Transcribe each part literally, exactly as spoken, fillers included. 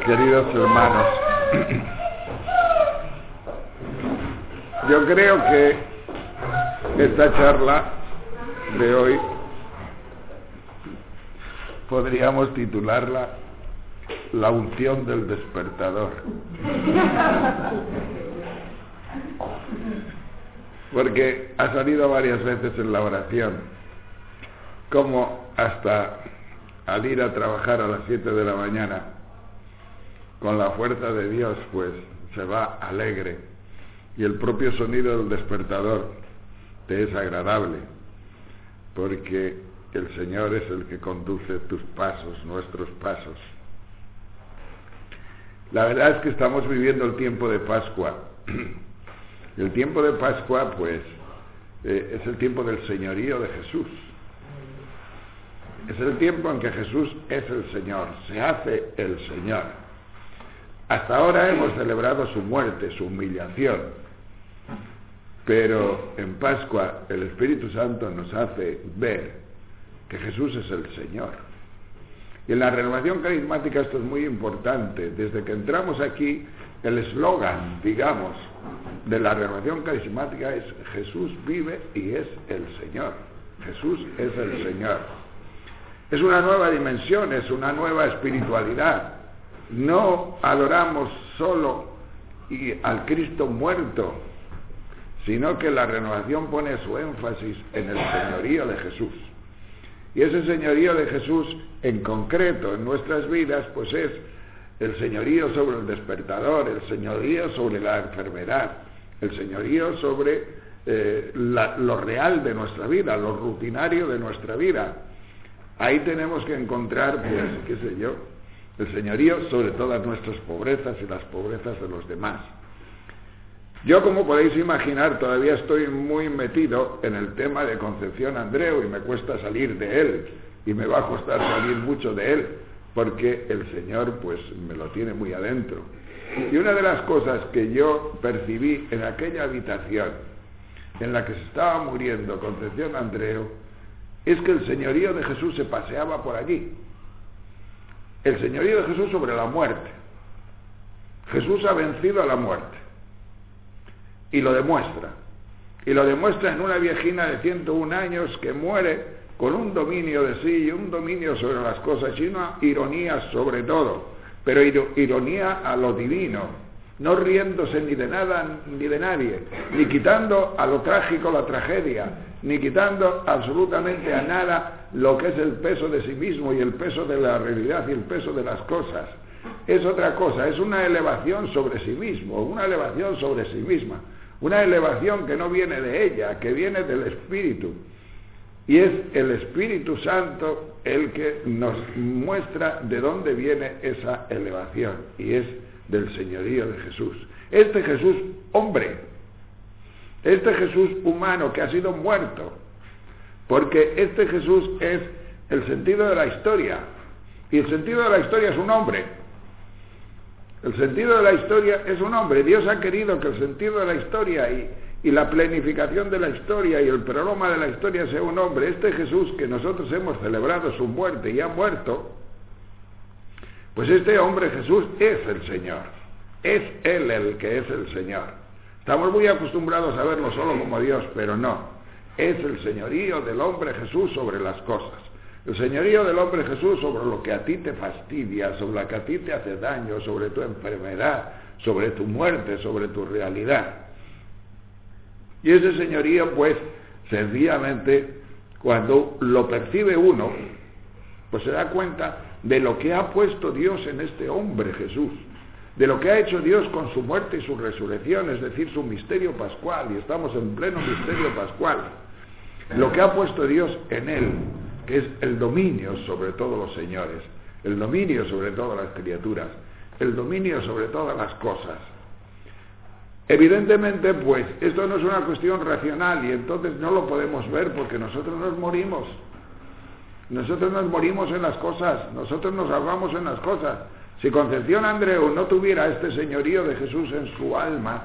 Queridos hermanos, yo creo que esta charla de hoy podríamos titularla La unción del despertador, porque ha salido varias veces en la oración como hasta al ir a trabajar a las siete de la mañana con la fuerza de Dios pues se va alegre, y el propio sonido del despertador te es agradable, porque el Señor es el que conduce tus pasos, nuestros pasos. La verdad es que estamos viviendo el tiempo de Pascua. El tiempo de Pascua pues eh, es el tiempo del señorío de Jesús. Es el tiempo en que Jesús es el Señor, se hace el Señor. Hasta ahora hemos celebrado su muerte, su humillación, pero en Pascua el Espíritu Santo nos hace ver que Jesús es el Señor. Y en la renovación carismática esto es muy importante. Desde que entramos aquí, el eslogan, digamos, de la renovación carismática es: Jesús vive y es el Señor. Jesús es el Señor. Es una nueva dimensión, es una nueva espiritualidad. No adoramos solo y al Cristo muerto, sino que la renovación pone su énfasis en el señorío de Jesús. Y ese señorío de Jesús, en concreto, en nuestras vidas, pues es el señorío sobre el despertador, el señorío sobre la enfermedad, el señorío sobre eh, la, lo real de nuestra vida, lo rutinario de nuestra vida. Ahí tenemos que encontrar, pues, qué sé yo, el señorío sobre todas nuestras pobrezas y las pobrezas de los demás. Yo, como podéis imaginar, todavía estoy muy metido en el tema de Concepción Andreu y me cuesta salir de él, y me va a costar salir mucho de él, porque el Señor pues me lo tiene muy adentro. Y una de las cosas que yo percibí en aquella habitación en la que se estaba muriendo Concepción Andreu es que el señorío de Jesús se paseaba por allí. El señorío de Jesús sobre la muerte. Jesús ha vencido a la muerte. Y lo demuestra. Y lo demuestra en una viejina de ciento un años que muere con un dominio de sí y un dominio sobre las cosas y una ironía sobre todo. Pero ironía a lo divino. No riéndose ni de nada ni de nadie. Ni quitando a lo trágico la tragedia. Ni quitando absolutamente a nada lo que es el peso de sí mismo y el peso de la realidad y el peso de las cosas. Es otra cosa, es una elevación sobre sí mismo, una elevación sobre sí misma, una elevación que no viene de ella, que viene del Espíritu. Y es el Espíritu Santo el que nos muestra de dónde viene esa elevación, y es del señorío de Jesús. Este Jesús hombre, este Jesús humano que ha sido muerto, porque este Jesús es el sentido de la historia, y el sentido de la historia es un hombre. El sentido de la historia es un hombre. Dios ha querido que el sentido de la historia y, y la planificación de la historia y el programa de la historia sea un hombre. Este Jesús que nosotros hemos celebrado su muerte y ha muerto, pues este hombre Jesús es el Señor. Es Él el que es el Señor. Estamos muy acostumbrados a verlo solo como Dios, pero no. Es el señorío del hombre Jesús sobre las cosas. El señorío del hombre Jesús sobre lo que a ti te fastidia, sobre lo que a ti te hace daño, sobre tu enfermedad, sobre tu muerte, sobre tu realidad. Y ese señorío, pues, sencillamente, cuando lo percibe uno, pues se da cuenta de lo que ha puesto Dios en este hombre Jesús, de lo que ha hecho Dios con su muerte y su resurrección, es decir, su misterio pascual, y estamos en pleno misterio pascual. Lo que ha puesto Dios en él, que es el dominio sobre todos los señores, el dominio sobre todas las criaturas, el dominio sobre todas las cosas. Evidentemente, pues, esto no es una cuestión racional, y entonces no lo podemos ver porque nosotros nos morimos. Nosotros nos morimos en las cosas, nosotros nos ahogamos en las cosas. Si Concepción Andreu no tuviera este señorío de Jesús en su alma,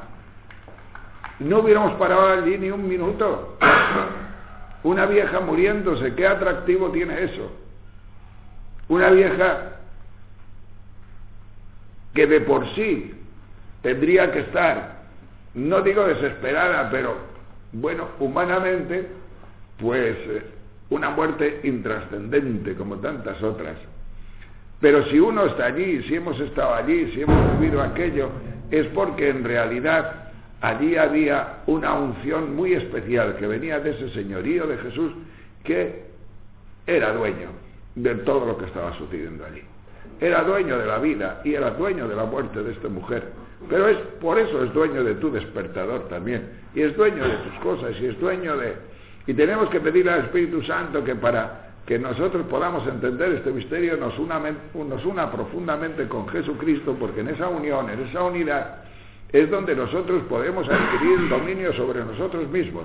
no hubiéramos parado allí ni un minuto. Una vieja muriéndose, ¿qué atractivo tiene eso? Una vieja que de por sí tendría que estar, no digo desesperada, pero bueno, humanamente, pues una muerte intrascendente como tantas otras. Pero si uno está allí, si hemos estado allí, si hemos vivido aquello, es porque en realidad allí había una unción muy especial que venía de ese señorío de Jesús, que era dueño de todo lo que estaba sucediendo allí. Era dueño de la vida y era dueño de la muerte de esta mujer. Pero es por eso es dueño de tu despertador también, y es dueño de tus cosas, y es dueño de... Y tenemos que pedirle al Espíritu Santo que para que nosotros podamos entender este misterio nos una, nos una profundamente con Jesucristo, porque en esa unión, en esa unidad, es donde nosotros podemos adquirir dominio sobre nosotros mismos.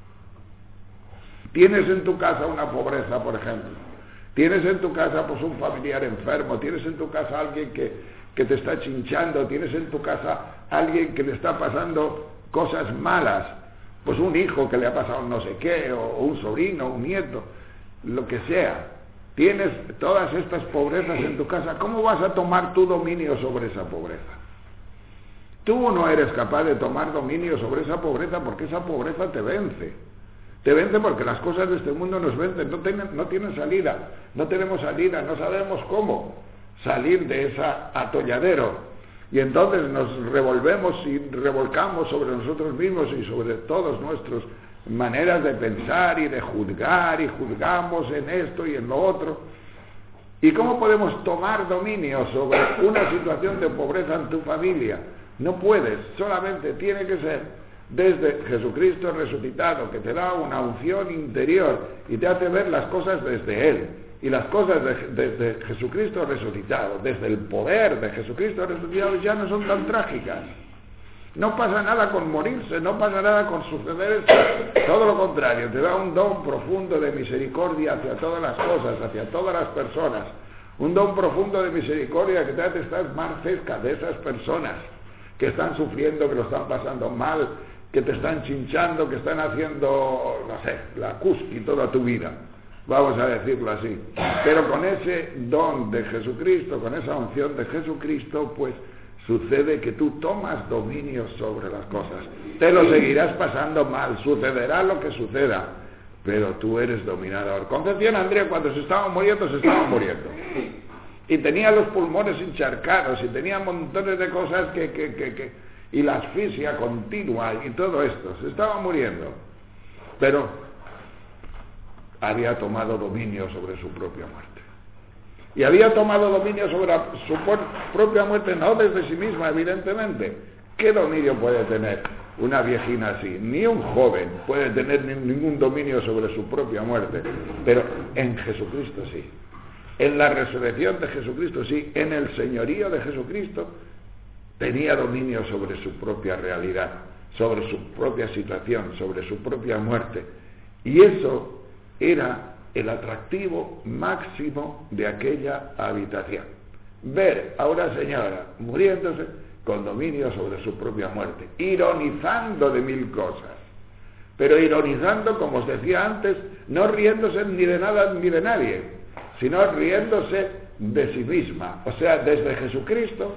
Tienes en tu casa una pobreza, por ejemplo, tienes en tu casa pues un familiar enfermo, tienes en tu casa alguien que, que te está chinchando, tienes en tu casa alguien que le está pasando cosas malas, pues un hijo que le ha pasado no sé qué, o un sobrino, un nieto, lo que sea. Tienes todas estas pobrezas en tu casa. ¿Cómo vas a tomar tu dominio sobre esa pobreza? Tú no eres capaz de tomar dominio sobre esa pobreza, porque esa pobreza te vence. Te vence porque las cosas de este mundo nos vencen, no tienen, no tienen salida, no tenemos salida, no sabemos cómo salir de ese atolladero. Y entonces nos revolvemos y revolcamos sobre nosotros mismos y sobre todas nuestras maneras de pensar y de juzgar, y juzgamos en esto y en lo otro. ¿Y cómo podemos tomar dominio sobre una situación de pobreza en tu familia? No puedes, solamente tiene que ser desde Jesucristo resucitado, que te da una unción interior y te hace ver las cosas desde Él. Y las cosas desde de, de Jesucristo resucitado, desde el poder de Jesucristo resucitado, ya no son tan trágicas. No pasa nada con morirse, no pasa nada con suceder esto. Todo lo contrario, te da un don profundo de misericordia hacia todas las cosas, hacia todas las personas. Un don profundo de misericordia que te hace estar más cerca de esas personas que están sufriendo, que lo están pasando mal, que te están chinchando, que están haciendo, no sé, la cusqui toda tu vida. Vamos a decirlo así. Pero con ese don de Jesucristo, con esa unción de Jesucristo, pues sucede que tú tomas dominio sobre las cosas. Te lo seguirás pasando mal, sucederá lo que suceda, pero tú eres dominador. Concepción Andrea, cuando se estaban muriendo, se estaban muriendo. Y tenía los pulmones encharcados, y tenía montones de cosas que... que, que, que y la asfixia continua, y todo esto. Se estaba muriendo. Pero había tomado dominio sobre su propia muerte. Y había tomado dominio sobre su propia muerte, no desde sí misma, evidentemente. ¿Qué dominio puede tener una viejina así? Ni un joven puede tener ningún dominio sobre su propia muerte. Pero en Jesucristo sí. En la resurrección de Jesucristo sí. En el señorío de Jesucristo tenía dominio sobre su propia realidad, sobre su propia situación, sobre su propia muerte. Y eso era el atractivo máximo de aquella habitación. Ver a una señora muriéndose con dominio sobre su propia muerte, ironizando de mil cosas, pero ironizando, como os decía antes, no riéndose ni de nada ni de nadie, sino riéndose de sí misma, o sea, desde Jesucristo,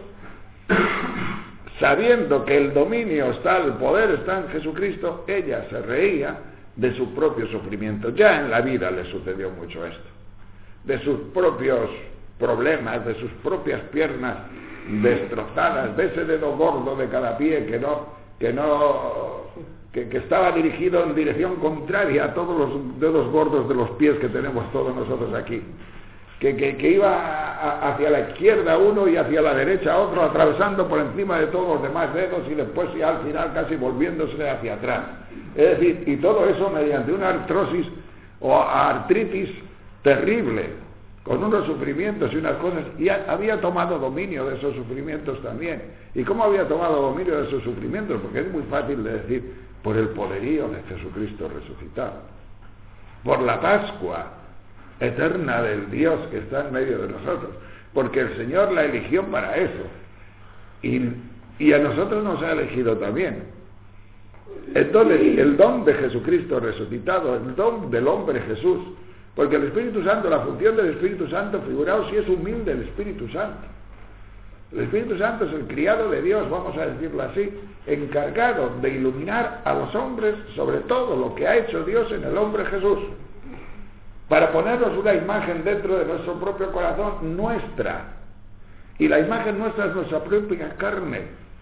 sabiendo que el dominio está, el poder está en Jesucristo, ella se reía de su propio sufrimiento. Ya en la vida le sucedió mucho esto, de sus propios problemas, de sus propias piernas destrozadas, de ese dedo gordo de cada pie que no, que no, que, que estaba dirigido en dirección contraria a todos los dedos gordos de los pies que tenemos todos nosotros aquí, que, que, que iba a, hacia la izquierda uno y hacia la derecha otro, atravesando por encima de todos los demás dedos y después ya al final casi volviéndose hacia atrás. Es decir, y todo eso mediante una artrosis o artritis terrible, con unos sufrimientos y unas cosas, y había tomado dominio de esos sufrimientos también. ¿Y cómo había tomado dominio de esos sufrimientos? Porque es muy fácil de decir, por el poderío de Jesucristo resucitado, por la Pascua eterna del Dios que está en medio de nosotros, porque el Señor la eligió para eso, y, y a nosotros nos ha elegido también. Entonces, el don de Jesucristo resucitado, el don del hombre Jesús, porque el Espíritu Santo, la función del Espíritu Santo, figuraos si es humilde el Espíritu Santo. El Espíritu Santo es el criado de Dios, vamos a decirlo así, encargado de iluminar a los hombres sobre todo lo que ha hecho Dios en el hombre Jesús, para ponernos una imagen dentro de nuestro propio corazón, nuestra. Y la imagen nuestra es nuestra propia carne,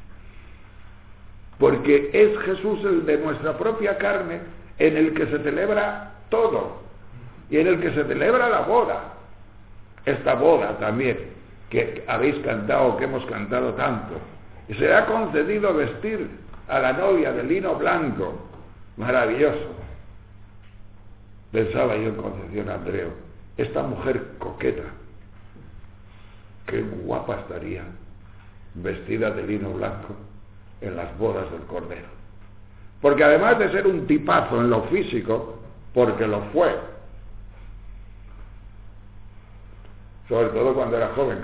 porque es Jesús el de nuestra propia carne en el que se celebra todo, y en el que se celebra la boda, esta boda también que habéis cantado, que hemos cantado tanto, y se ha concedido vestir a la novia de lino blanco, maravilloso. Pensaba yo en Concepción Andreu, esta mujer coqueta, qué guapa estaría vestida de lino blanco en las bodas del Cordero, porque además de ser un tipazo en lo físico, porque lo fue, sobre todo cuando era joven,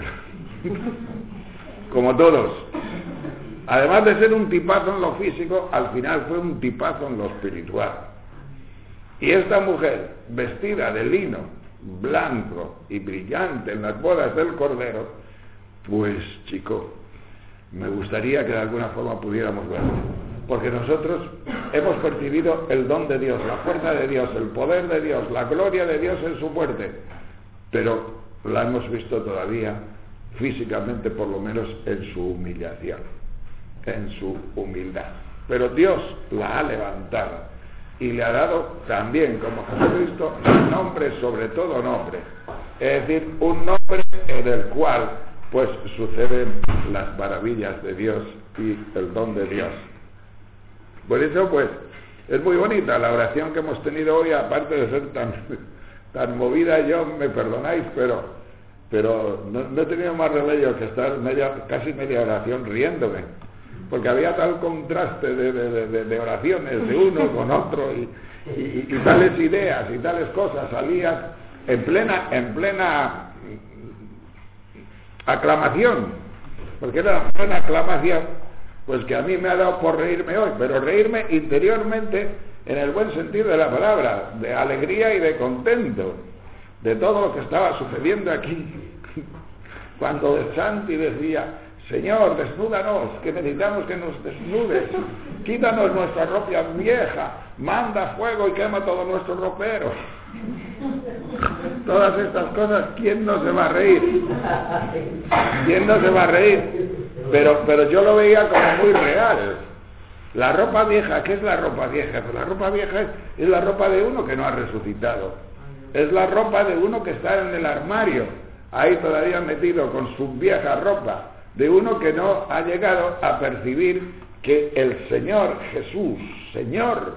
como todos, además de ser un tipazo en lo físico, al final fue un tipazo en lo espiritual. Y esta mujer, vestida de lino blanco y brillante en las bodas del Cordero, pues chico, me gustaría que de alguna forma pudiéramos verlo, porque nosotros hemos percibido el don de Dios, la fuerza de Dios, el poder de Dios, la gloria de Dios en su muerte, pero la hemos visto todavía físicamente, por lo menos en su humillación, en su humildad. Pero Dios la ha levantado y le ha dado también, como Jesucristo, un nombre sobre todo nombre, es decir, un nombre en el cual pues suceden las maravillas de Dios y el don de Dios. Por eso pues es muy bonita la oración que hemos tenido hoy, aparte de ser tan tan movida, yo, me perdonáis, pero pero no, no he tenido más remedio que estar media, casi media oración riéndome, porque había tal contraste de, de, de, de oraciones de uno con otro y, y, y tales ideas y tales cosas salían en plena en plena aclamación, porque era una plena aclamación, pues que a mí me ha dado por reírme hoy, pero reírme interiormente en el buen sentido de la palabra, de alegría y de contento, de todo lo que estaba sucediendo aquí. Cuando de Santi decía, Señor, desnúdanos, que necesitamos que nos desnudes, quítanos nuestra ropa vieja, manda fuego y quema todo nuestro ropero. Todas estas cosas, ¿quién no se va a reír? ¿Quién no se va a reír? Pero, pero yo lo veía como muy real. La ropa vieja, ¿qué es la ropa vieja? Pues la ropa vieja es, es la ropa de uno que no ha resucitado. Es la ropa de uno que está en el armario, ahí todavía metido con su vieja ropa, de uno que no ha llegado a percibir que el Señor Jesús, Señor,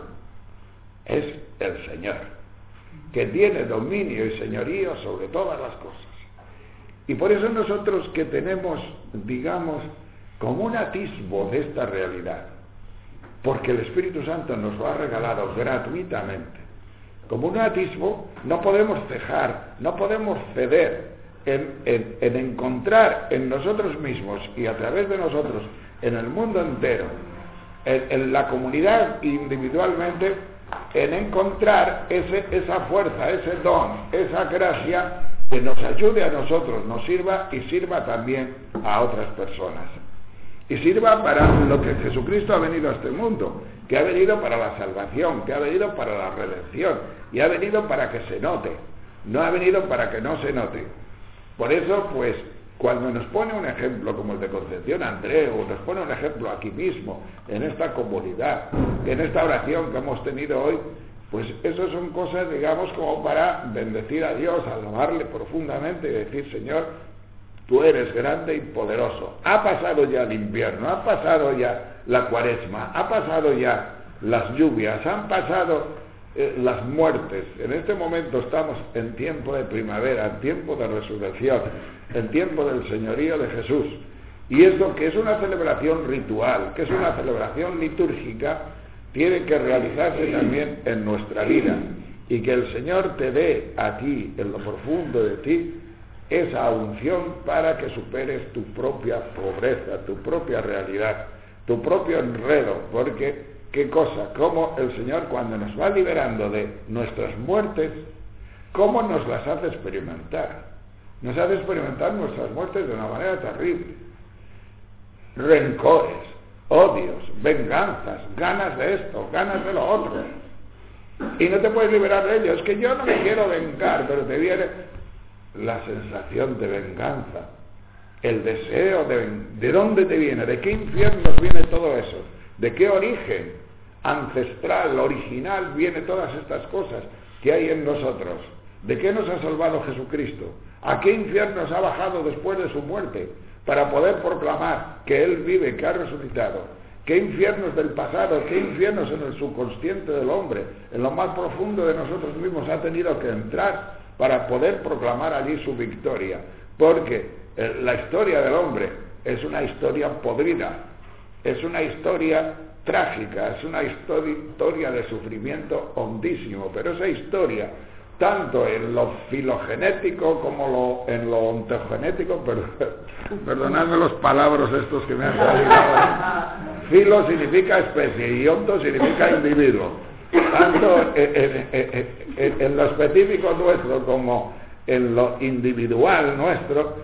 es el Señor, que tiene dominio y señorío sobre todas las cosas. Y por eso nosotros que tenemos, digamos, como un atisbo de esta realidad, porque el Espíritu Santo nos lo ha regalado gratuitamente, como un atisbo, no podemos cejar, no podemos ceder en, en, en encontrar en nosotros mismos y a través de nosotros, en el mundo entero, en, en la comunidad individualmente, en encontrar ese, esa fuerza, ese don, esa gracia que nos ayude a nosotros, nos sirva y sirva también a otras personas. Y sirva para lo que Jesucristo ha venido a este mundo, que ha venido para la salvación, que ha venido para la redención, y ha venido para que se note, no ha venido para que no se note. Por eso, pues, cuando nos pone un ejemplo como el de Concepción Andreu, nos pone un ejemplo aquí mismo, en esta comunidad, en esta oración que hemos tenido hoy, pues eso son cosas, digamos, como para bendecir a Dios, alabarle profundamente y decir, Señor, tú eres grande y poderoso. Ha pasado ya el invierno, ha pasado ya la cuaresma, ha pasado ya las lluvias, han pasado eh, las muertes. En este momento estamos en tiempo de primavera, en tiempo de resurrección, en tiempo del señorío de Jesús. Y esto, que es una celebración ritual, que es una celebración litúrgica, tiene que realizarse también en nuestra vida. Y que el Señor te dé a ti, en lo profundo de ti, esa unción para que superes tu propia pobreza, tu propia realidad, tu propio enredo, porque qué cosa, cómo el Señor, cuando nos va liberando de nuestras muertes, cómo nos las hace experimentar. Nos hace experimentar nuestras muertes de una manera terrible. rencores, odios, venganzas, ganas de esto, ganas de lo otro. Y no te puedes liberar de ello. Es que yo no me quiero vengar, pero te viene la sensación de venganza, el deseo de... ¿De dónde te viene? ¿De qué infiernos viene todo eso? ¿De qué origen ancestral, original, viene todas estas cosas que hay en nosotros? ¿De qué nos ha salvado Jesucristo? ¿A qué infiernos ha bajado después de su muerte para poder proclamar que Él vive, que ha resucitado? ¿Qué infiernos del pasado, qué infiernos en el subconsciente del hombre, en lo más profundo de nosotros mismos ha tenido que entrar para poder proclamar allí su victoria? Porque eh, la historia del hombre es una historia podrida, es una historia trágica, es una historia, historia de sufrimiento hondísimo, pero esa historia, tanto en lo filogenético como lo, en lo ontogenético, perdón, perdonadme los palabras estos que me han salido ahora. Filo significa especie y onto significa individuo. Tanto en, en, en, en, en lo específico nuestro como en lo individual nuestro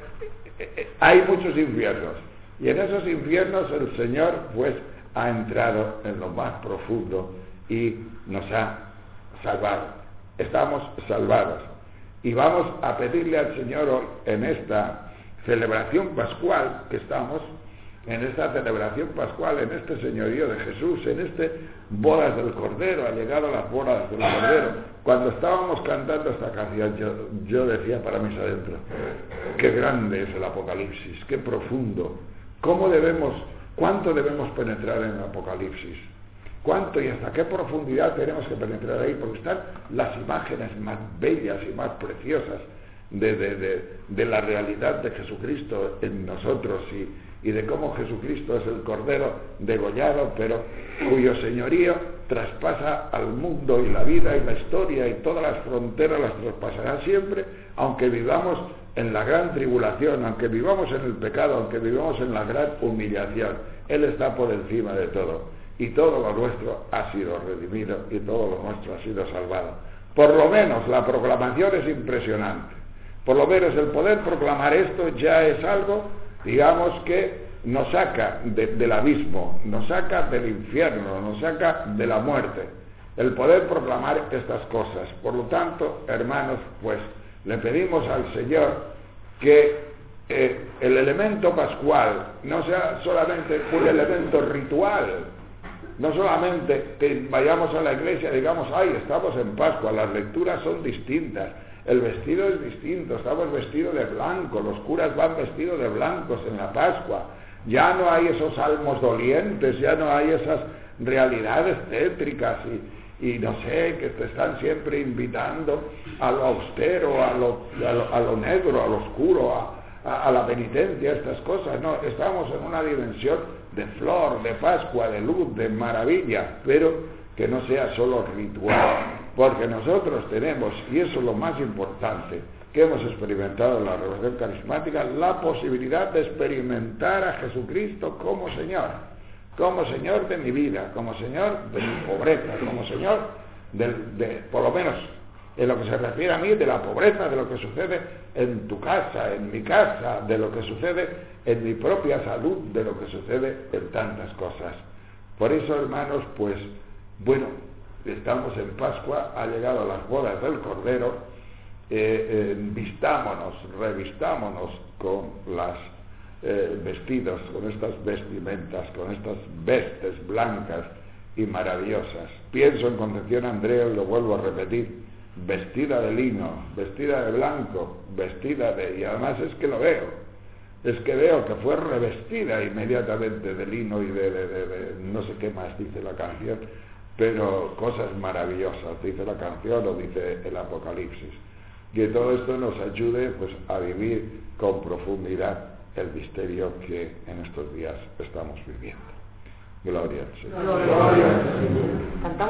hay muchos infiernos, y en esos infiernos el Señor pues ha entrado en lo más profundo y nos ha salvado. Estamos salvados y vamos a pedirle al Señor hoy, en esta celebración pascual que estamos, en esta celebración pascual, en este señorío de Jesús, en este bodas del Cordero, ha llegado las bodas del Cordero. Cuando estábamos cantando esta canción, yo, yo decía para mis adentro, qué grande es el Apocalipsis, qué profundo, cómo debemos, cuánto debemos penetrar en el Apocalipsis, cuánto y hasta qué profundidad tenemos que penetrar ahí, porque están las imágenes más bellas y más preciosas de, de, de, de la realidad de Jesucristo en nosotros, y, y de cómo Jesucristo es el Cordero degollado, pero cuyo señorío traspasa al mundo y la vida y la historia y todas las fronteras las traspasará siempre, aunque vivamos en la gran tribulación, aunque vivamos en el pecado, aunque vivamos en la gran humillación. Él está por encima de todo, y todo lo nuestro ha sido redimido y todo lo nuestro ha sido salvado. Por lo menos la proclamación es impresionante. Por lo menos el poder proclamar esto ya es algo, digamos, que nos saca de, del abismo, nos saca del infierno, nos saca de la muerte, el poder proclamar estas cosas. Por lo tanto, hermanos, pues le pedimos al Señor que eh, el elemento pascual no sea solamente un elemento ritual, no solamente que vayamos a la iglesia y digamos, ay, estamos en Pascua, las lecturas son distintas, el vestido es distinto, estamos vestidos de blanco, los curas van vestidos de blancos en la Pascua, ya no hay esos salmos dolientes, ya no hay esas realidades tétricas y, y no sé, que te están siempre invitando a lo austero, a lo, a lo, a lo negro, a lo oscuro, a, a, a la penitencia, estas cosas. No, estamos en una dimensión de flor, de Pascua, de luz, de maravilla, pero que no sea solo ritual, porque nosotros tenemos, y eso es lo más importante, que hemos experimentado en la revelación carismática, la posibilidad de experimentar a Jesucristo como Señor, como Señor de mi vida, como Señor de mi pobreza, como Señor de, de, por lo menos en lo que se refiere a mí, de la pobreza, de lo que sucede en tu casa, en mi casa, de lo que sucede en mi propia salud, de lo que sucede en tantas cosas. Por eso, hermanos, pues, bueno, estamos en Pascua, ha llegado las bodas del Cordero, eh, eh, vistámonos, revistámonos con las eh, vestidos, con estas vestimentas, con estas vestes blancas y maravillosas. Pienso en Concepción Andrea y lo vuelvo a repetir, vestida de lino, vestida de blanco, vestida de... y además es que lo veo, es que veo que fue revestida inmediatamente de lino y de, de, de, de no sé qué más dice la canción, pero cosas maravillosas dice la canción o dice el Apocalipsis. Que todo esto nos ayude pues a vivir con profundidad el misterio que en estos días estamos viviendo. Gloria al Señor. Gloria al Señor.